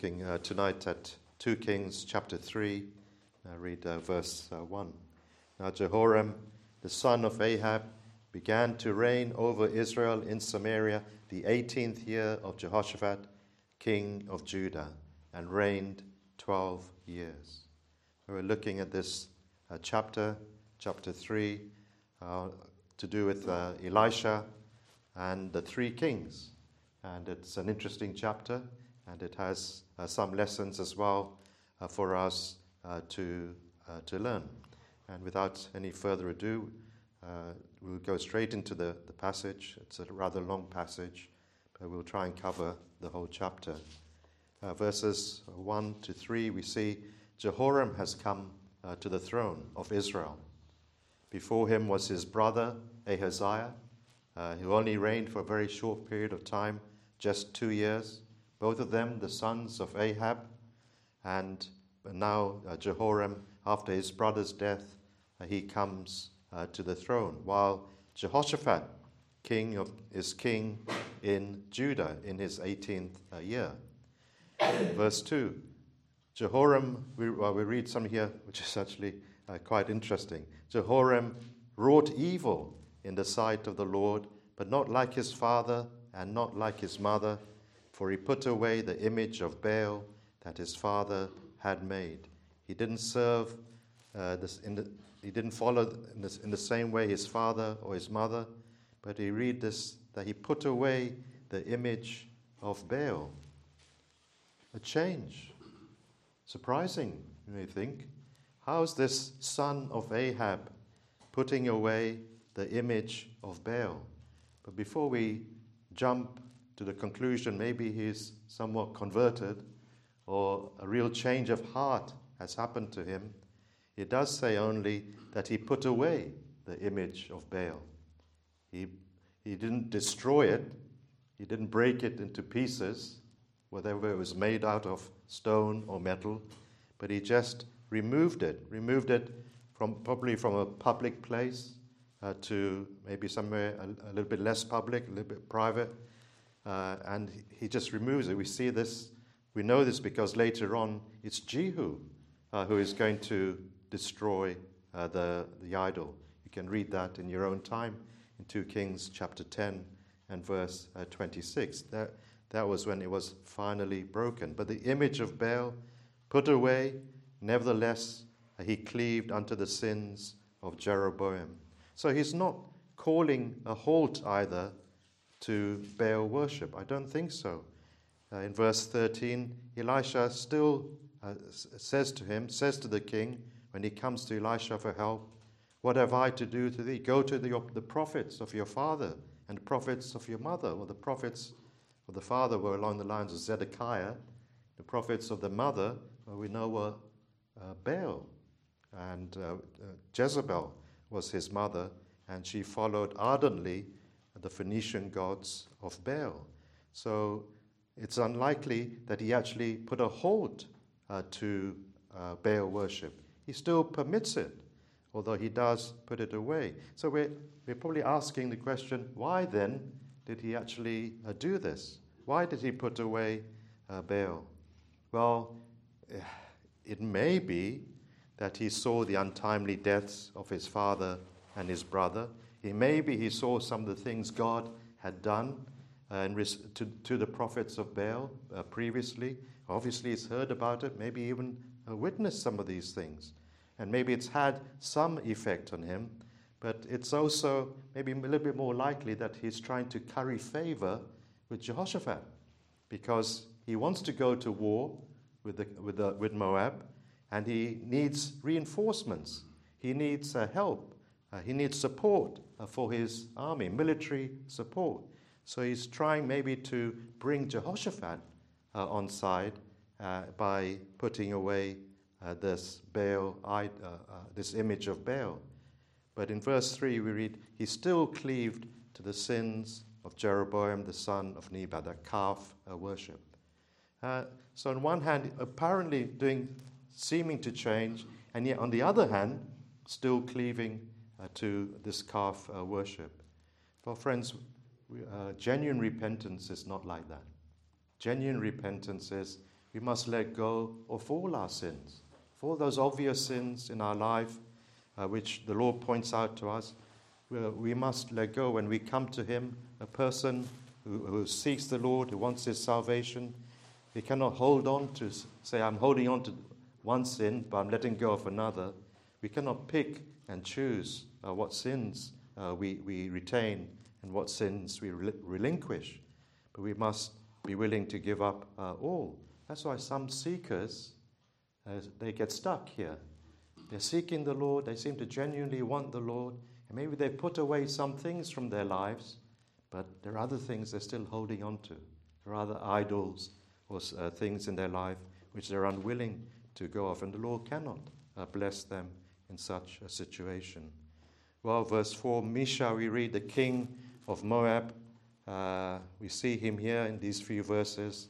looking tonight at 2 Kings chapter 3. Read verse 1. Now Jehoram, the son of Ahab, began to reign over Israel in Samaria the 18th year of Jehoshaphat, king of Judah, and reigned 12 years. We're looking at this chapter 3, to do with Elisha and the 3 kings. And it's an interesting chapter, and it has some lessons as well for us to learn. And without any further ado, we'll go straight into the passage. It's a rather long passage, but we'll try and cover the whole chapter. Verses 1 to 3, we see Jehoram has come to the throne of Israel. Before him was his brother Ahaziah, who only reigned for a very short period of time, just 2 years. Both of them the sons of Ahab. And now Jehoram, after his brother's death, he comes to the throne, while Jehoshaphat is king in Judah in his 18th year. Verse 2, Jehoram, we read some here, which is actually quite interesting. Jehoram wrought evil in the sight of the Lord, but not like his father and not like his mother, for he put away the image of Baal that his father had made. He didn't serve he didn't follow in the same way his father or his mother, but he read this, that he put away the image of Baal. A change. Surprising, you may think. How's this son of Ahab putting away the image of Baal? But before we jump to the conclusion, maybe he's somewhat converted or a real change of heart has happened to him, it does say only that he put away the image of Baal. He didn't destroy it. He didn't break it into pieces, whatever it was made out of stone or metal, but he just removed it probably from a public place to maybe somewhere a little bit less public, a little bit private, and he just removes it. We know this because later on it's Jehu who is going to destroy the idol. You can read that in your own time in 2 Kings chapter 10 and verse 26. That was when it was finally broken. But the image of Baal put away, nevertheless, he cleaved unto the sins of Jeroboam. So he's not calling a halt either to Baal worship. I don't think so. In verse 13, Elisha still says to the king, when he comes to Elisha for help, "What have I to do to thee? Go to the prophets of your father and the prophets of your mother." Well, the prophets of the father were along the lines of Zedekiah. The prophets of the mother, we know, were Baal. And Jezebel was his mother, and she followed ardently the Phoenician gods of Baal. So it's unlikely that he actually put a halt to Baal worship. He still permits it, although he does put it away. So we're probably asking the question, why then did he actually do this? Why did he put away Baal? Well, it may be that he saw the untimely deaths of his father and his brother. Maybe he saw some of the things God had done to the prophets of Baal previously. Obviously, he's heard about it, maybe even witnessed some of these things. And maybe it's had some effect on him, but it's also maybe a little bit more likely that he's trying to curry favor with Jehoshaphat, because he wants to go to war with Moab, and he needs reinforcements. He needs help. He needs support for his army, military support. So he's trying maybe to bring Jehoshaphat on side by putting away this image of Baal. But in verse 3 we read, he still cleaved to the sins of Jeroboam the son of Nebat, that calf worship. So on one hand, apparently seeming to change, and yet on the other hand, still cleaving to this calf worship. Well, friends, genuine repentance is not like that. Genuine repentance is we must let go of all our sins, of all those obvious sins in our life, which the Lord points out to us. We must let go when we come to Him, a person who seeks the Lord, who wants his salvation. He cannot hold on to, say, I'm holding on to one sin, but I'm letting go of another. We cannot pick and choose what sins we retain and what sins we relinquish. But we must be willing to give up all. That's why some seekers, they get stuck here. They're seeking the Lord. They seem to genuinely want the Lord. And maybe they've put away some things from their lives, but there are other things they're still holding on to. There are other idols or things in their life which they're unwilling to go off. And the Lord cannot bless them in such a situation. Well, verse 4, Misha, we read, the king of Moab. We see him here in these few verses.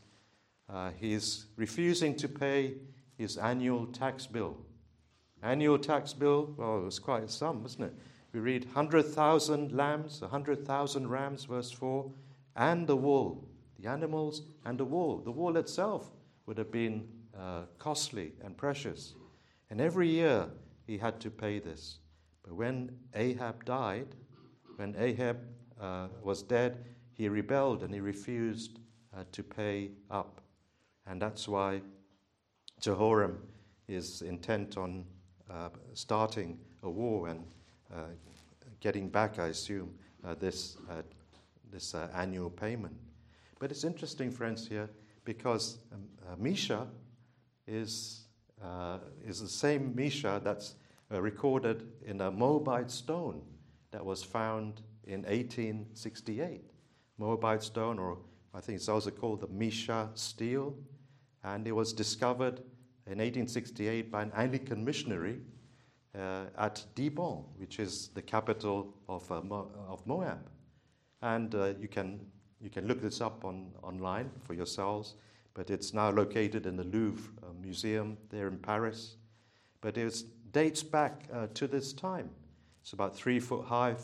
He's refusing to pay his annual tax bill. Annual tax bill, well, it was quite some, wasn't it? We read 100,000 lambs, 100,000 rams, verse 4, and the wool, the animals and the wool. The wool itself would have been costly and precious. And every year he had to pay this. But when Ahab died, when Ahab was dead, he rebelled and he refused to pay up. And that's why Jehoram is intent on starting a war and getting back, I assume, this annual payment. But it's interesting, friends, here, because Misha is the same Misha that's recorded in a Moabite stone that was found in 1868. Moabite stone, or I think it's also called the Misha stele, and it was discovered in 1868 by an Anglican missionary at Dibon, which is the capital of Moab. And you can look this up online for yourselves, but it's now located in the Louvre Museum there in Paris. But it dates back to this time. It's about 3 foot high,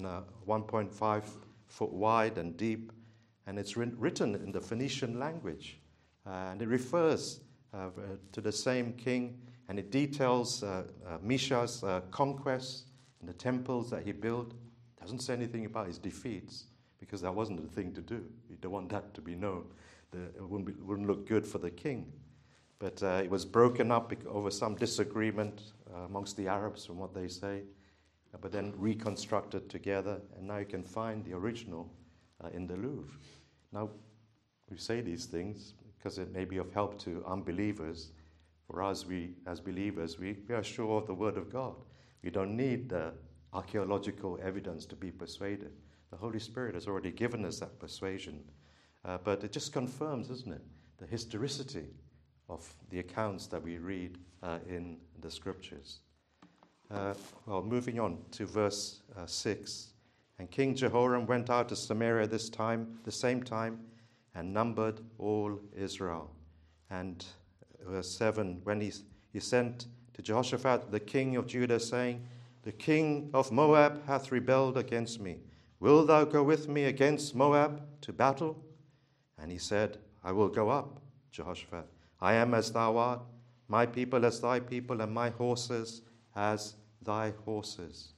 1.5 foot wide and deep, and it's written in the Phoenician language. And it refers to the same king, and it details Misha's conquests and the temples that he built. It doesn't say anything about his defeats, because that wasn't the thing to do. You don't want that to be known. It wouldn't look good for the king. But it was broken up over some disagreement amongst the Arabs, from what they say, but then reconstructed together, and now you can find the original in the Louvre. Now, we say these things because it may be of help to unbelievers. For us, as believers, we are sure of the Word of God. We don't need the archaeological evidence to be persuaded. The Holy Spirit has already given us that persuasion. But it just confirms, isn't it, the historicity of the accounts that we read in the Scriptures. Well, moving on to verse 6. And King Jehoram went out to Samaria the same time, and numbered all Israel. And verse 7, when he sent to Jehoshaphat, the king of Judah, saying, the king of Moab hath rebelled against me. Wilt thou go with me against Moab to battle? And he said, I will go up, Jehoshaphat. I am as thou art, my people as thy people, and my horses as thy horses.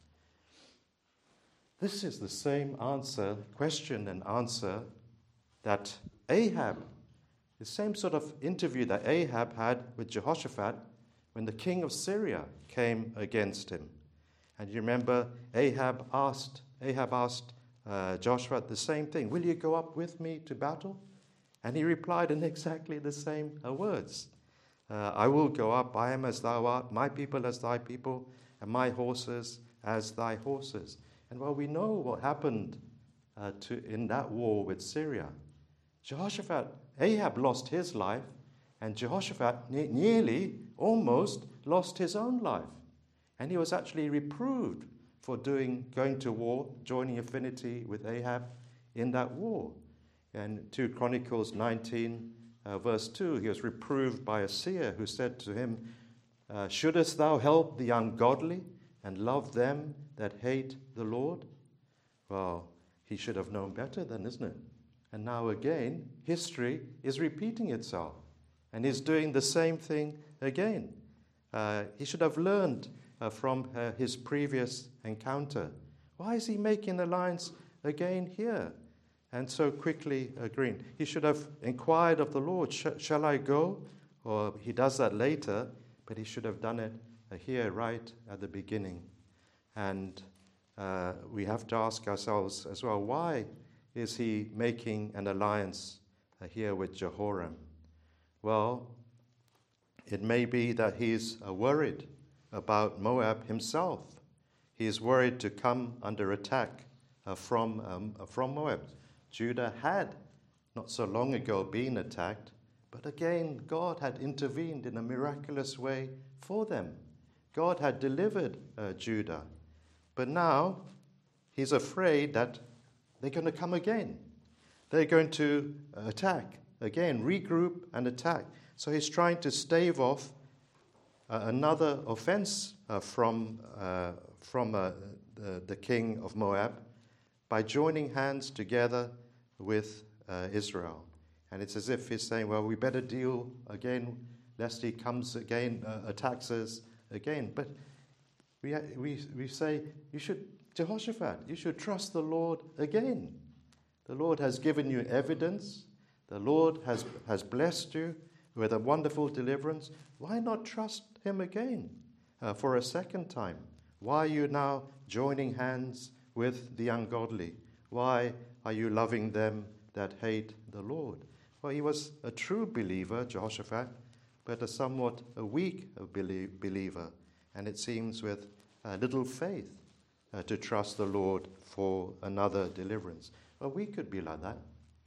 This is the same question and answer that Ahab, the same sort of interview that Ahab had with Jehoshaphat when the king of Syria came against him. And you remember Ahab asked Jehoshaphat the same thing, will you go up with me to battle? And he replied in exactly the same words. I will go up, I am as thou art, my people as thy people, and my horses as thy horses. And while we know what happened in that war with Syria, Ahab lost his life, and Jehoshaphat nearly, almost, lost his own life. And he was actually reproved for going to war, joining affinity with Ahab in that war. And 2 Chronicles 19, verse 2, he was reproved by a seer who said to him, shouldest thou help the ungodly and love them that hate the Lord? Well, he should have known better then, isn't it? And now again, history is repeating itself. And he's doing the same thing again. He should have learned from his previous encounter. Why is he making alliance again here and so quickly agreeing? He should have inquired of the Lord, shall I go? Or he does that later, but he should have done it here right at the beginning. And we have to ask ourselves as well, why is he making an alliance here with Jehoram? Well, it may be that he's worried about Moab himself. He is worried to come under attack from Moab. Judah had not so long ago been attacked, but again, God had intervened in a miraculous way for them. God had delivered Judah. But now he's afraid that they're going to come again. They're going to attack again, regroup and attack. So he's trying to stave off another offense from the king of Moab by joining hands together with Israel. And it's as if he's saying, well, we better deal again, lest he comes again, attacks us again. But we say, Jehoshaphat, you should trust the Lord again. The Lord has given you evidence. The Lord has blessed you with a wonderful deliverance. Why not trust him again for a second time? Why are you now joining hands with the ungodly? Why are you loving them that hate the Lord? Well, he was a true believer, Jehoshaphat, but a somewhat weak believer, and it seems with little faith to trust the Lord for another deliverance. Well, we could be like that.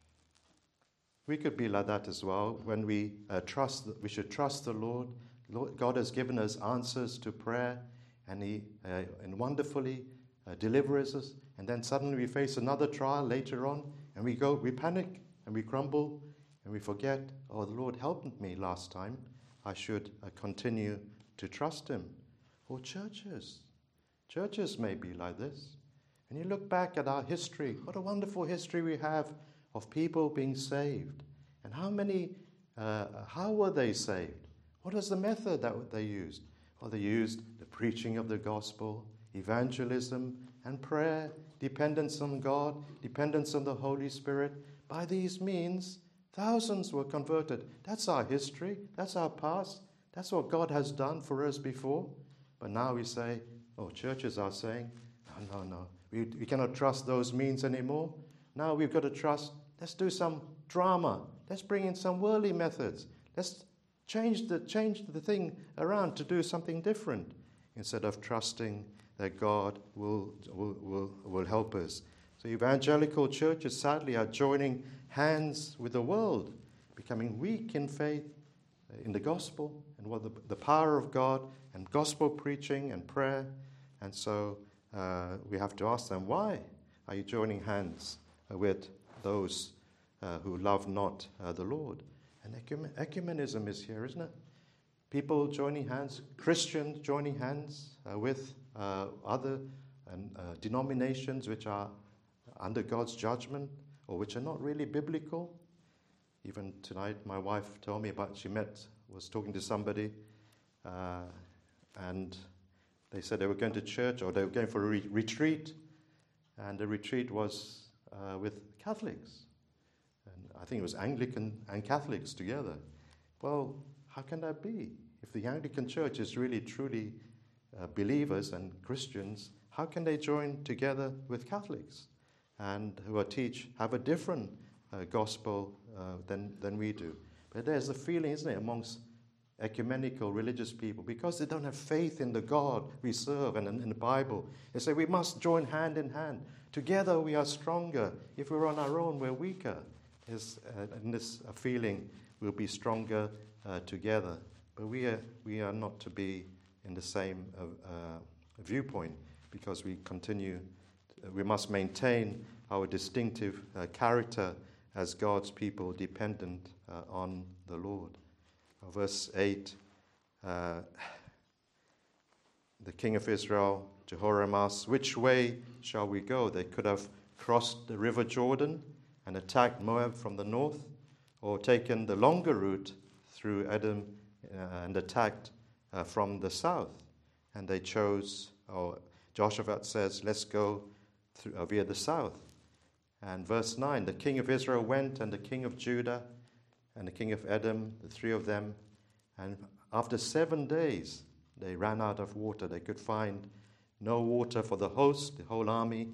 We could be like that as well when we should trust the Lord. God has given us answers to prayer, and He wonderfully delivers us. And then suddenly we face another trial later on, and we panic, and we crumble, and we forget, oh, the Lord helped me last time. I should continue to trust Him. Or churches may be like this. And you look back at our history, what a wonderful history we have of people being saved. And how were they saved? What was the method that they used? Well, they used the preaching of the gospel, evangelism, and prayer, dependence on God, dependence on the Holy Spirit. By these means, thousands were converted. That's our history. That's our past. That's what God has done for us before. But now we say, churches are saying, no. We cannot trust those means anymore. Now we've got to trust. Let's do some drama. Let's bring in some worldly methods. Let's change the thing around to do something different instead of trusting that God will help us. So evangelical churches sadly are joining hands with the world, becoming weak in faith in the gospel and the power of God and gospel preaching and prayer. And so we have to ask them, why are you joining hands with those who love not the Lord? And ecumenism is here, isn't it? People joining hands, Christians joining hands with other denominations which are under God's judgment or which are not really biblical. Even tonight, my wife told me was talking to somebody, and they said they were going to church or they were going for a retreat, and the retreat was with Catholics. And I think it was Anglican and Catholics together. Well, how can that be? If the Anglican Church is really, truly believers and Christians, how can they join together with Catholics and who have a different gospel than we do? But there's a feeling, isn't it, amongst ecumenical religious people, because they don't have faith in the God we serve and in the Bible. They say we must join hand in hand. Together we are stronger. If we're on our own, we're weaker. And this feeling we'll be stronger together. But we are not to be in the same viewpoint, because we must maintain our distinctive character as God's people dependent on the Lord. Verse 8, the king of Israel, Jehoram, asks, which way shall we go? They could have crossed the river Jordan and attacked Moab from the north, or taken the longer route through Edom and attacked from the south. And they chose, or Jehoshaphat says, let's go via the south. And verse 9, the king of Israel went, and the king of Judah, and the king of Edom, the three of them. And after 7 days, they ran out of water. They could find no water for the host, the whole army,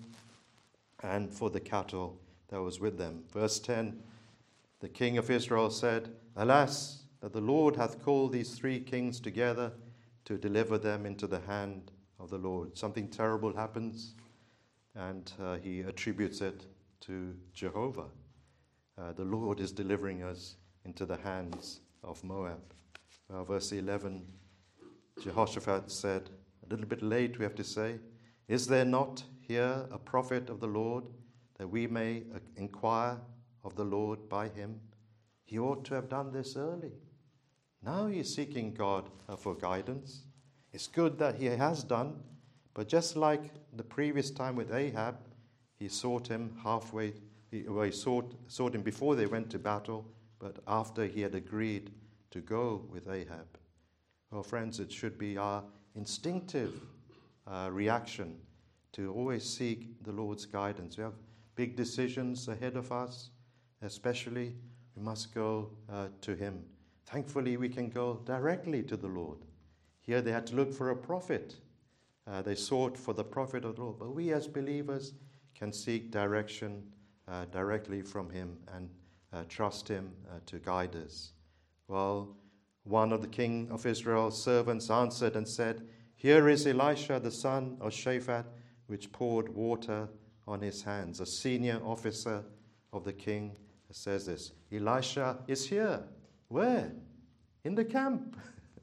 and for the cattle that was with them. Verse 10, the king of Israel said, alas, that the Lord hath called these three kings together to deliver them into the hand of the Lord. Something terrible happens, and he attributes it to Jehovah. The Lord is delivering us into the hands of Moab. Verse 11, Jehoshaphat said, a little bit late we have to say, is there not here a prophet of the Lord, that we may inquire of the Lord by him? He ought to have done this early. Now he is seeking God for guidance. It's good that he has done, but just like the previous time with Ahab, he sought him halfway. He sought him before they went to battle, but after he had agreed to go with Ahab. Well, friends, it should be our instinctive reaction to always seek the Lord's guidance. We have big decisions ahead of us, especially we must go to him. Thankfully, we can go directly to the Lord. Here they had to look for a prophet. They sought for the prophet of the Lord. But we as believers can seek direction directly from him and trust him to guide us. Well, one of the king of Israel's servants answered and said, here is Elisha, the son of Shaphat, which poured water on his hands. A senior officer of the king says this. Elisha is here. Where? In the camp.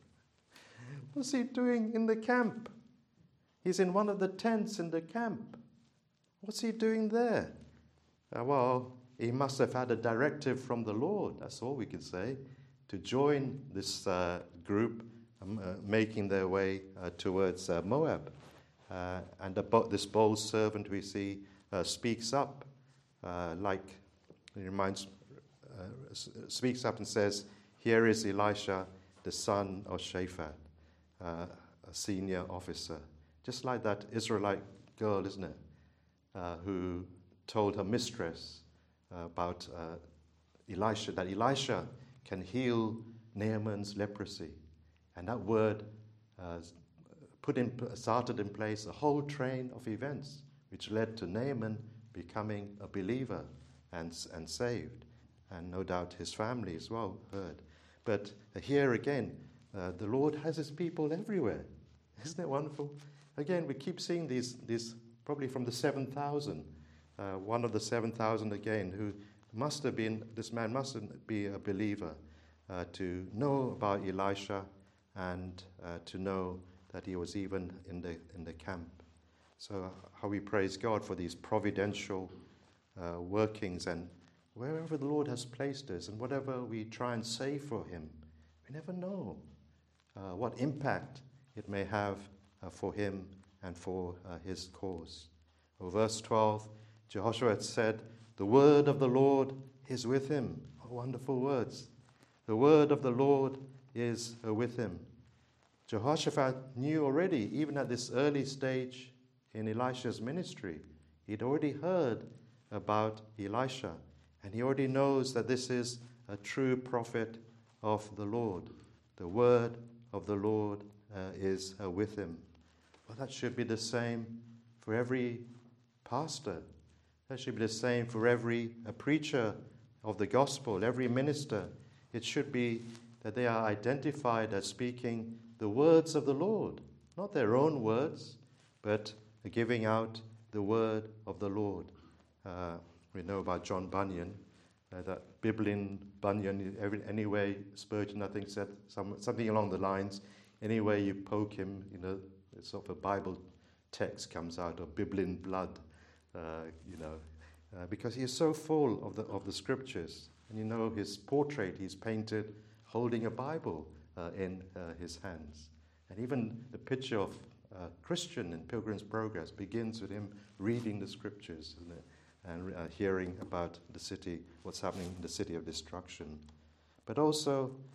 What's he doing in the camp? He's in one of the tents in the camp. What's he doing there? Well, he must have had a directive from the Lord, that's all we can say, to join this group making their way towards Moab. And this bold servant we see speaks up, speaks up and says, here is Elisha, the son of Shaphat, a senior officer. Just like that Israelite girl, isn't it, who told her mistress about Elisha, that Elisha can heal Naaman's leprosy. And that word started in place a whole train of events which led to Naaman becoming a believer and saved. And no doubt his family as well heard. But here again, the Lord has his people everywhere. Isn't it wonderful? Again, we keep seeing these probably from the 7,000. One of the 7,000 again, who must have been, this man must be a believer to know about Elisha and to know that he was even in the camp. So how we praise God for these providential workings, and wherever the Lord has placed us and whatever we try and say for him, we never know what impact it may have for him and for his cause. Well, verse 12, Jehoshaphat said, the word of the Lord is with him. Oh, wonderful words. The word of the Lord is with him. Jehoshaphat knew already, even at this early stage in Elisha's ministry, he'd already heard about Elisha, and he already knows that this is a true prophet of the Lord. The word of the Lord is with him. Well, that should be the same for every pastor. That should be the same for every preacher of the gospel, every minister. It should be that they are identified as speaking the words of the Lord, not their own words, but giving out the word of the Lord. We know about John Bunyan, that Biblin Bunyan, anyway, Spurgeon, I think, said something along the lines, any way you poke him, sort of a Bible text comes out of Biblin blood, because he is so full of the scriptures. And his portrait he's painted holding a Bible in his hands. And even the picture of Christian in Pilgrim's Progress begins with him reading the scriptures, isn't it? And hearing about the city, what's happening in the city of destruction. But also,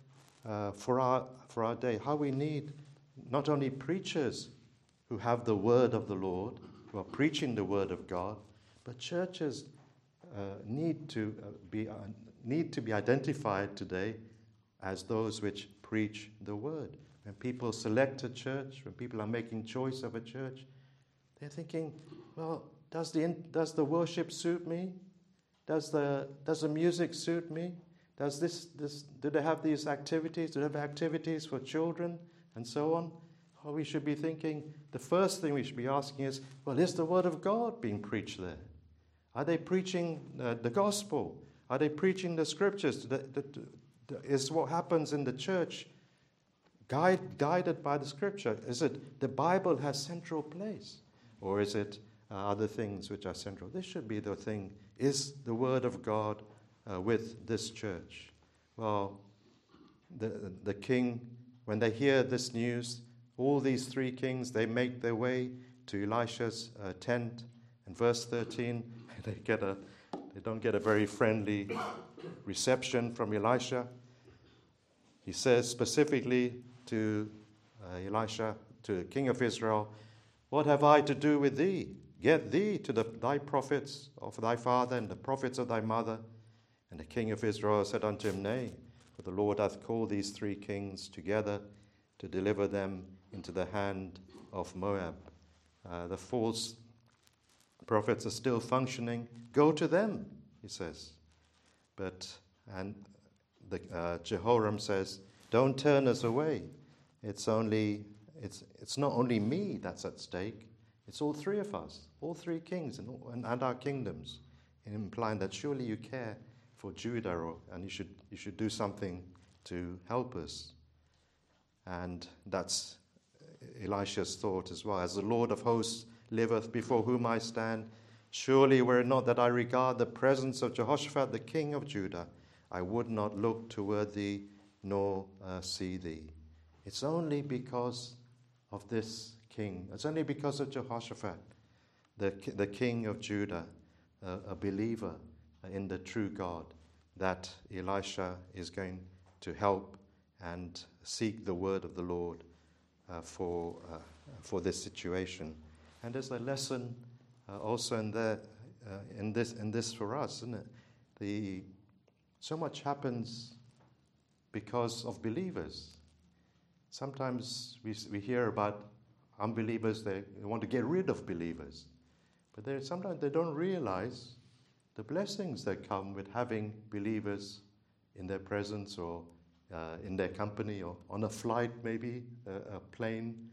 for our day, how we need not only preachers who have the word of the Lord, who are preaching the word of God, but churches need to be identified today as those which preach the word. When people select a church, when people are making choice of a church, they're thinking, well, does the worship suit me? Does the music suit me? Do they have these activities? Do they have activities for children and so on? Or we should be thinking, the first thing we should be asking is, well, is the word of God being preached there? Are they preaching the gospel? Are they preaching the scriptures? Is what happens in the church guided by the scripture? Is it the Bible has central place? Or is it other things which are central? This should be the thing. Is the word of God with this church? Well, the king, when they hear this news, all these three kings, they make their way to Elisha's tent. In verse 13, they don't get a very friendly reception from Elisha. He says specifically to Elisha, to the king of Israel, "What have I to do with thee? Get thee to thy prophets of thy father and the prophets of thy mother." And the king of Israel said unto him, "Nay, for the Lord hath called these three kings together to deliver them into the hand of Moab." The false prophets are still functioning. Go to them, he says. Jehoram says, "Don't turn us away. It's not only me that's at stake. It's all three of us, all three kings and our kingdoms," implying that surely you care for Judah, and you should do something to help us. And that's Elisha's thought as well. "As the Lord of hosts liveth, before whom I stand, surely were it not that I regard the presence of Jehoshaphat, the king of Judah, I would not look toward thee nor see thee." It's only because of this king. It's only because of Jehoshaphat, the king of Judah, a believer in the true God, that Elisha is going to help and seek the word of the Lord for this situation. And there's a lesson also in this for us, isn't it? So much happens because of believers. Sometimes we hear about unbelievers, they want to get rid of believers. But sometimes they don't realize the blessings that come with having believers in their presence or in their company or on a flight maybe, a plane.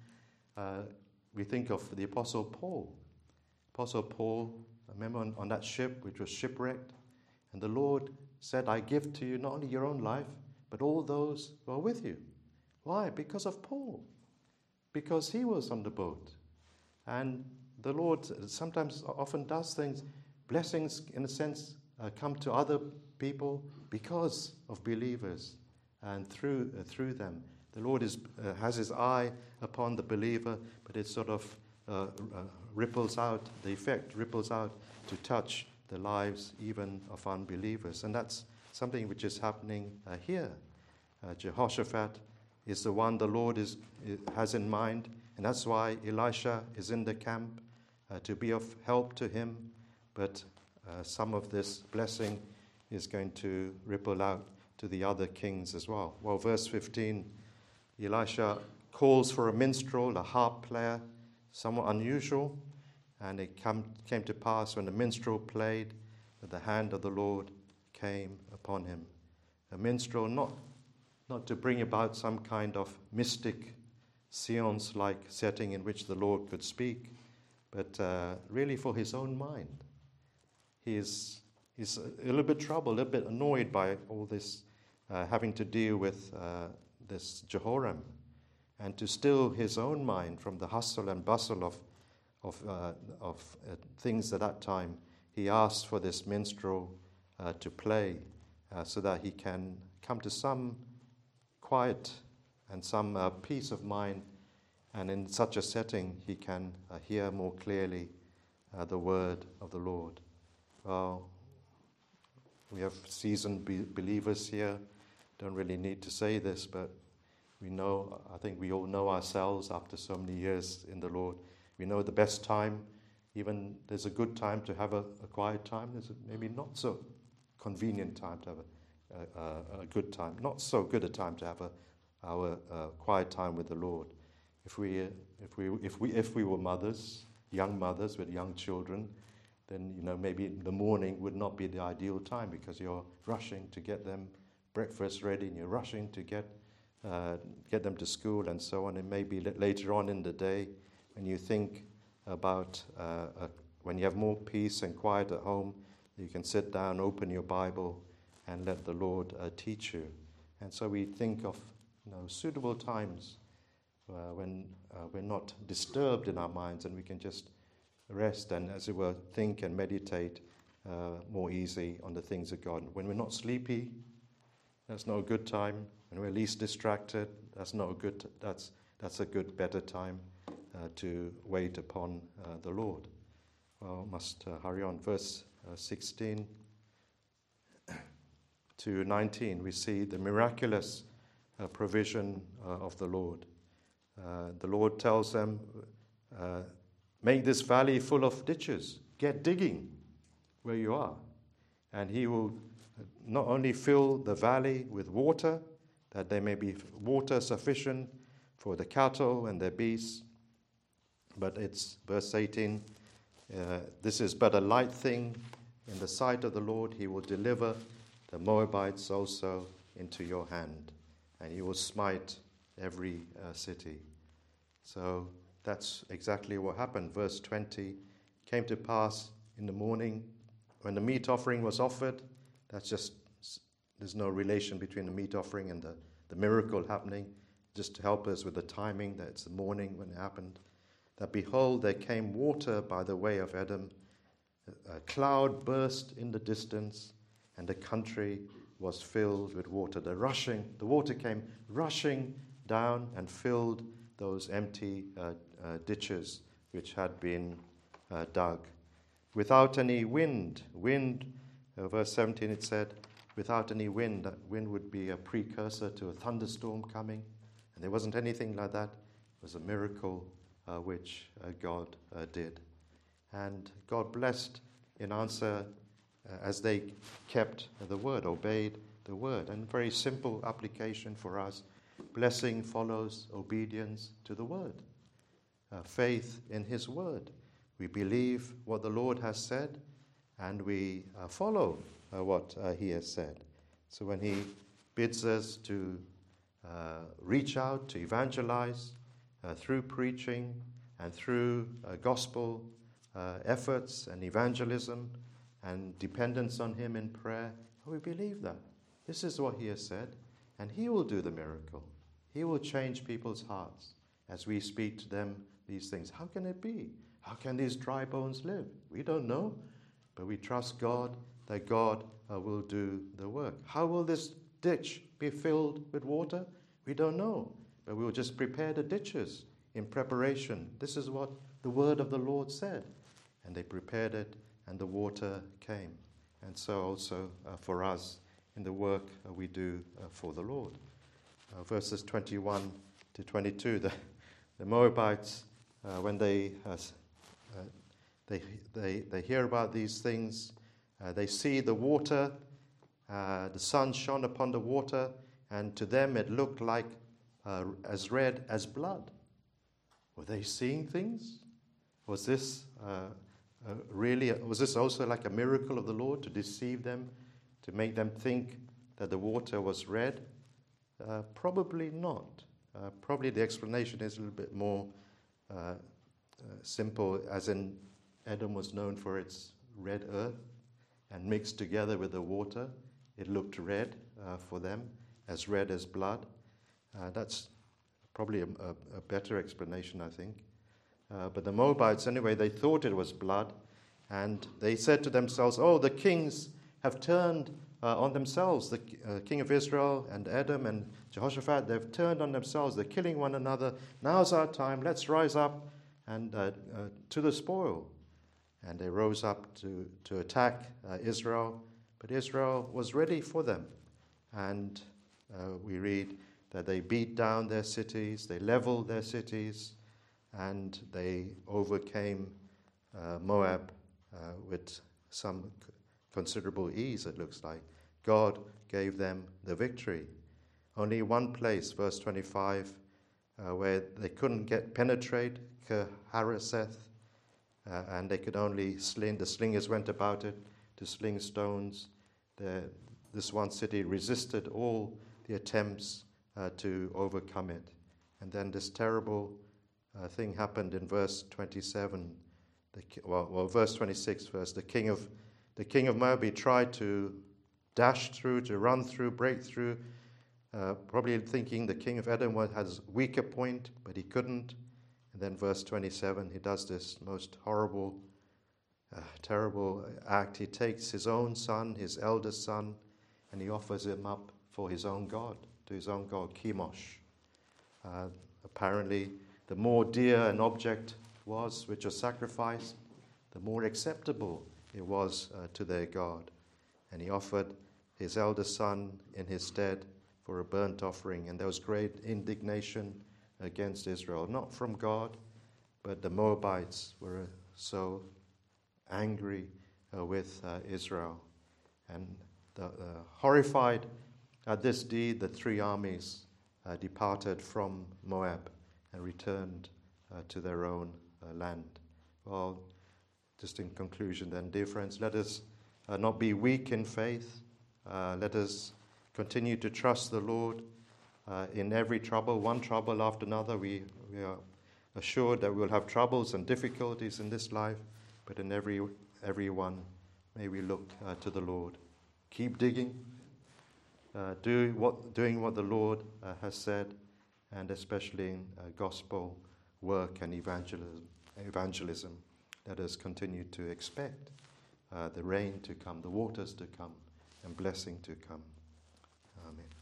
We think of the Apostle Paul. Apostle Paul, remember on that ship which was shipwrecked? And the Lord said, "I give to you not only your own life, but all those who are with you." Why? Because of Paul. Because he was on the boat. And the Lord sometimes often does things, blessings in a sense come to other people because of believers and through them. The Lord has his eye upon the believer, but it sort of ripples out, the effect ripples out to touch the lives even of unbelievers. And that's something which is happening here. Jehoshaphat is the one the Lord has in mind, and that's why Elisha is in the camp to be of help to him. But some of this blessing is going to ripple out to the other kings as well. Well, verse 15, Elisha calls for a minstrel, a harp player, somewhat unusual. And it came to pass when the minstrel played that the hand of the Lord came upon him. A minstrel not to bring about some kind of mystic seance-like setting in which the Lord could speak, but really for his own mind. He's a little bit troubled, a little bit annoyed by all this having to deal with this Jehoram, and to still his own mind from the hustle and bustle of things at that time. He asked for this minstrel to play so that he can come to some quiet and some peace of mind, and in such a setting he can hear more clearly the word of the Lord. Well, we have seasoned believers here. don't really need to say this, but I think we all know ourselves after so many years in the Lord. We know the best time. Even there's a good time to have a quiet time. There's maybe not so convenient time to have a good time. Not so good a time to have our quiet time with the Lord. If we were mothers, young mothers with young children, then maybe the morning would not be the ideal time because you're rushing to get them breakfast ready and you're rushing to get them to school and so on. And maybe later on in the day, when you think about when you have more peace and quiet at home, you can sit down, open your Bible, and let the Lord teach you. And so we think of suitable times when we're not disturbed in our minds and we can just rest and, as it were, think and meditate more easy on the things of God. When we're not sleepy, that's not a good time. When we're least distracted, that's a good, better time to wait upon the Lord. Well, must hurry on. Verse 16 to 19, we see the miraculous provision of the Lord. The Lord tells them, make this valley full of ditches. Get digging where you are. And he will not only fill the valley with water, that there may be water sufficient for the cattle and their beasts, but it's, verse 18, this is but a light thing in the sight of the Lord. He will deliver the Moabites also into your hand, and you will smite every city. So that's exactly what happened. Verse 20, came to pass in the morning when the meat offering was offered. There's no relation between the meat offering and the miracle happening, just to help us with the timing that it's the morning when it happened. That behold, there came water by the way of Edom. A cloud burst in the distance, and the country was filled with water. The water came rushing down and filled those empty ditches which had been dug. Without any wind, verse 17 it said, without any wind, that wind would be a precursor to a thunderstorm coming. And there wasn't anything like that. It was a miracle which God did. And God blessed in answer as they kept the word, obeyed the word. And very simple application for us. Blessing follows obedience to the word. Faith in his word. We believe what the Lord has said, and we follow what he has said. So when he bids us to reach out, to evangelize through preaching and through gospel efforts and evangelism and dependence on him in prayer, we believe that. This is what he has said, and he will do the miracle. He will change people's hearts as we speak to them these things. How can it be? How can these dry bones live? We don't know, but we trust God that God will do the work. How will this ditch be filled with water? We don't know, but we will just prepare the ditches in preparation. This is what the word of the Lord said. And they prepared it, and the water came. And so also for us in the work we do for the Lord. Verses 21 to 22, the Moabites, when they hear about these things, they see the water, the sun shone upon the water, and to them it looked like as red as blood. Were they seeing things? Was this was this also like a miracle of the Lord to deceive them, to make them think that the water was red? Probably not. Probably the explanation is a little bit more simple, as in Edom was known for its red earth, and mixed together with the water, it looked red for them, as red as blood. That's probably a better explanation, I think. But the Moabites, anyway, they thought it was blood, and they said to themselves, oh, the kings have turned on themselves. The king of Israel and Edom and Jehoshaphat, they've turned on themselves. They're killing one another. Now's our time. Let's rise up and to the spoil. And they rose up to attack Israel, but Israel was ready for them. And we read that they beat down their cities, they leveled their cities, and they overcame Moab with some considerable ease, it looks like. God gave them the victory. Only one place, verse 25, where they couldn't penetrate Hareseth, and they could only sling. The slingers went about it to sling stones. This one city resisted all the attempts to overcome it. And then this terrible thing happened in verse 27. Verse 26 first. The king of Moab tried to dash through, to run through, break through, probably thinking the king of Edom has a weaker point, but he couldn't. And then verse 27, he does this most horrible, terrible act. He takes his own son, his eldest son, and he offers him up for his own God, to his own God, Chemosh. Apparently, the more dear an object was which was sacrificed, the more acceptable it was to their God. And he offered his eldest son in his stead for a burnt offering. And there was great indignation against Israel, not from God, but the Moabites were so angry with Israel. And horrified at this deed, the three armies departed from Moab and returned to their own land. Well, just in conclusion then, dear friends, let us not be weak in faith. Let us continue to trust the Lord in every trouble, one trouble after another. We are assured that we'll have troubles and difficulties in this life, but in every one, may we look to the Lord. Keep digging, doing what the Lord has said, and especially in gospel work and evangelism. Let us continue to expect the rain to come, the waters to come, and blessing to come. Amen.